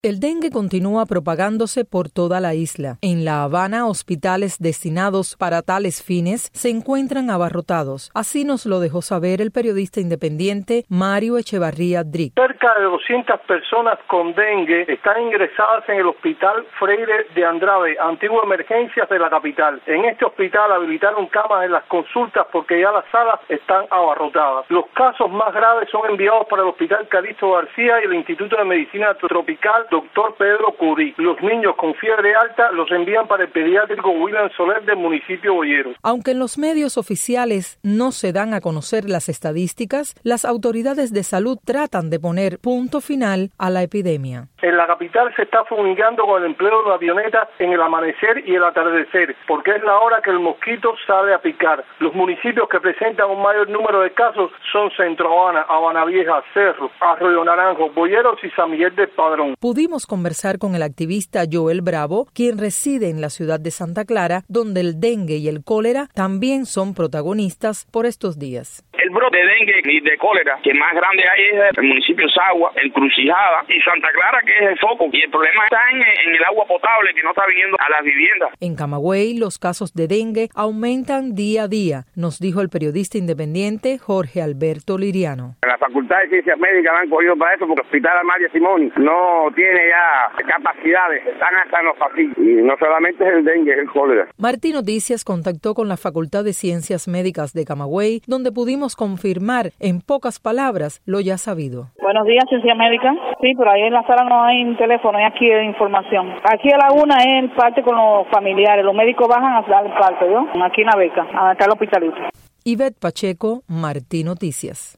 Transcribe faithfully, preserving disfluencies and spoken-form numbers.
El dengue continúa propagándose por toda la isla. En La Habana, hospitales destinados para tales fines se encuentran abarrotados. Así nos lo dejó saber el periodista independiente Mario Echevarría Drick. Cerca de doscientas personas con dengue están ingresadas en el Hospital Freire de Andrade, antigua emergencias de la capital. En este hospital habilitaron camas en las consultas porque ya las salas están abarrotadas. Los casos más graves son enviados para el Hospital Calixto García y el Instituto de Medicina Tropical Doctor Pedro Curí. Los niños con fiebre alta los envían para el pediátrico William Soler del municipio Boyeros. Aunque en los medios oficiales no se dan a conocer las estadísticas, las autoridades de salud tratan de poner punto final a la epidemia. En la capital se está fumigando con el empleo de avionetas en el amanecer y el atardecer, porque es la hora que el mosquito sale a picar. Los municipios que presentan un mayor número de casos son Centro Habana, Habana Vieja, Cerro, Arroyo Naranjo, Boyeros y San Miguel del Padrón. Pudimos conversar con el activista Joel Bravo, quien reside en la ciudad de Santa Clara, donde el dengue y el cólera también son protagonistas por estos días. El brote de dengue y de cólera que más grande hay es el municipio Sagua, Encrucijada y Santa Clara, que es el foco. Y el problema está en, en el agua potable que no está viniendo a las viviendas. En Camagüey, los casos de dengue aumentan día a día, nos dijo el periodista independiente Jorge Alberto Liriano. La Facultad de Ciencias Médicas la han cogido para eso porque el Hospital Amalia Simoni no tiene ya capacidades, están hasta en los pasillos. Y no solamente es el dengue, es el cólera. Martín Noticias contactó con la Facultad de Ciencias Médicas de Camagüey, donde pudimos confirmar en pocas palabras lo ya sabido. Buenos días, Ciencia Médica. Sí, pero ahí en la sala no hay teléfono, hay aquí de información. Aquí a la una es el parte con los familiares, los médicos bajan a dar el parte, ¿no? Aquí en la beca, hasta el hospitalito. Ivette Pacheco, Martín Noticias.